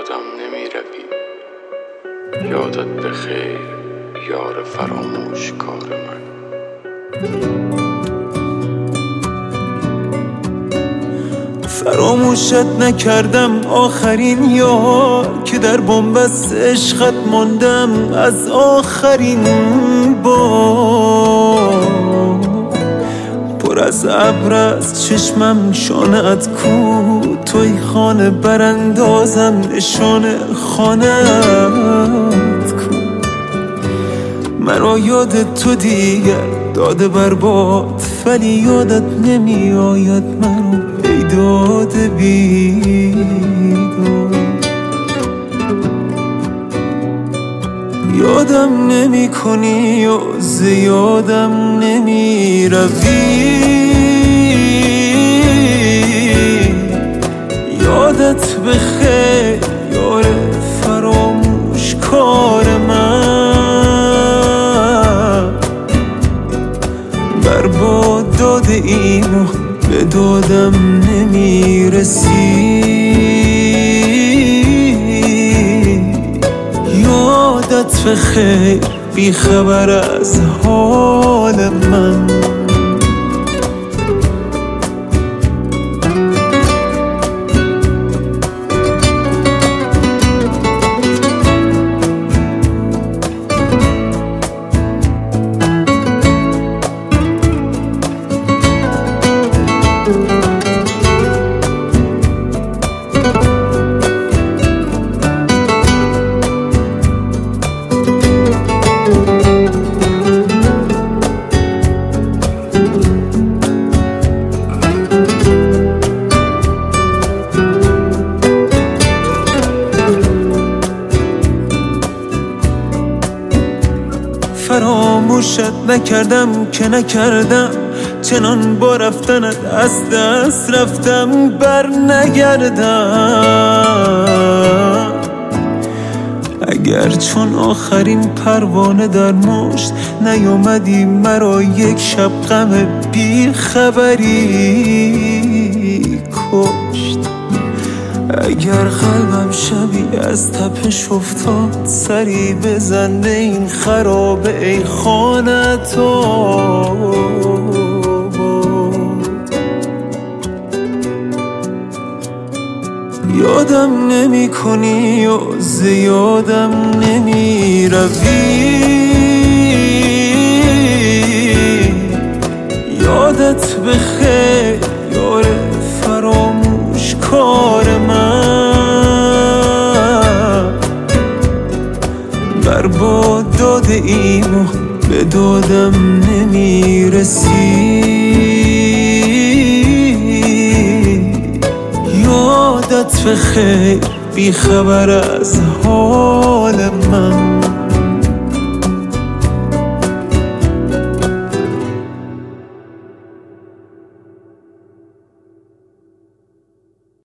یادم نمی روی. یادت بخیر یار فراموش کار من. فراموشت نکردم آخرین یار که در بنبست عشقت ماندم از آخرین بار. پر از ابر از چشمم شانه‌ات کو، توی خانه براندازم نشانه خانه‌ات کو. مرا یاد تو دیگر داده برباد، ولی یادت نمی آید مرا بیداد بیداد. یادم نمی کنی و زیادم نمی روی. یادت بخیر یار فراموش کار من. برباد داده اینو به دادم نمی رسی. یادت بخیر بی خبر از حال من. فراموشت نکردم که نکردم، چنان با رفتنت از دست رفتم بر نگردم. اگر چون آخرین پروانه در مشت نیامدی مرا یک شب غم بی خبری کشت. اگر قلبم شبی از تپش افتاد، سری بزن این خرابه ای خانت آباد. یادم نمی کنی و زیادم نمی روی. یادت بخیر یار فراموش کار من. برباد داده اینو به دادم نمی رسی. یادت بخیر بی خبر از حال من.